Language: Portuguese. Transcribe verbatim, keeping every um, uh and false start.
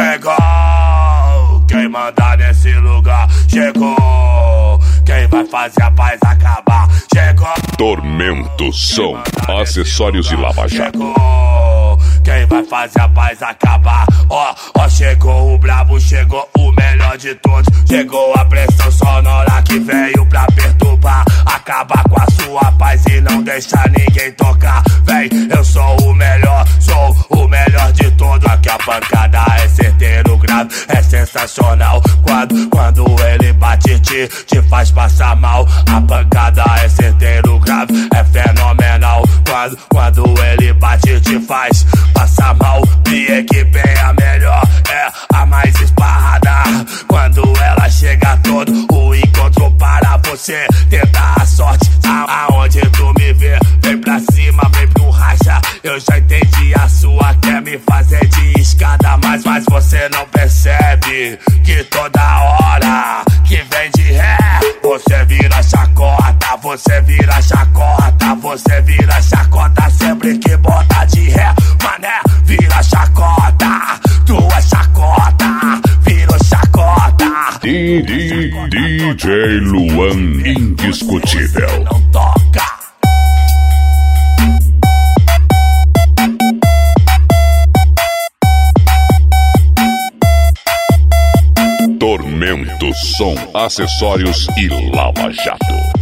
Chegou, quem manda nesse lugar. Chegou, quem vai fazer a paz acabar. Chegou, Tormento Som, acessórios e Lava Jato. Chegou, quem vai fazer a paz acabar. Ó, ó, chegou o brabo, chegou o melhor de todos. Chegou a pressão sonora que veio pra perturbar, acabar com a sua paz e não deixar ninguém tocar. Vem, eu sou o melhor, sou o melhor de todos. Aqui a pancada é certeiro, grave, é sensacional. Quando, quando ele bate, te, te faz passar mal. A pancada é certeiro, grave, é fenomenal. Quando, quando ele bate, te faz passar mal. E equipe é a melhor, é a mais esparrada. Quando ela chega todo, o encontro para você. Tenta a sorte, a, aonde tu me vê. Vem pra cima, vem pro racha. Eu já entendi a sua, quer me fazer de escada. Mas, mas você não percebe que toda hora que vem de ré, você vira chacota, você vira chacota, você vira chacota. Sempre que bota de ré, mané, vira chacota. Tu é chacota, virou chacota. D J Luan indiscutível. Não toca. Tormento Som, acessórios e Lava Jato.